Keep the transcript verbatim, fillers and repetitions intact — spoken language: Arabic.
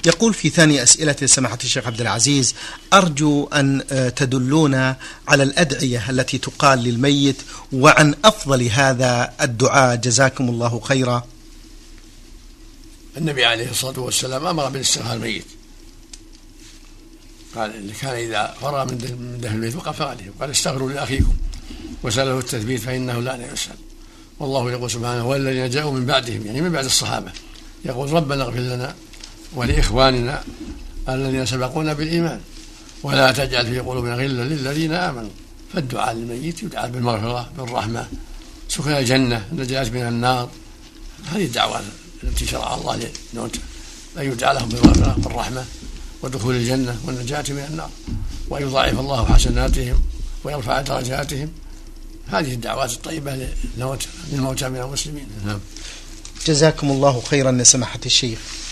يقول في ثاني أسئلة سماحة الشيخ عبد العزيز: أرجو أن تدلونا على الأدعية التي تقال للميت وعن أفضل هذا الدعاء، جزاكم الله خيرا. النبي عليه الصلاة والسلام أمر بالاستغفار الميت، قال اللي كان إذا فرغ من دفن الميت وقف عليه وقال استغفروا لأخيكم وسأله التثبيت فإنه لا يسأل. والله يقول سبحانه: والذين جاءوا من بعدهم، يعني من بعد الصحابة، يقول ربنا اغفر لنا ولإخواننا الذين سبقونا بالإيمان ولا تجعل في قلوبنا غلا للذين آمنوا. فالدعاء للميت يدعى بالمغفرة، بالرحمة، سكن الجنة، النجاة من النار. هذه الدعوة التي شرع الله للموتى، أن يدعى لهم بالمغفرة والرحمة ودخول الجنة والنجاة من النار، وأن يضاعف الله حسناتهم ويرفع درجاتهم. هذه الدعوات الطيبة للموتى من الموتى من المسلمين. جزاكم الله خيرا يا سماحة الشيخ.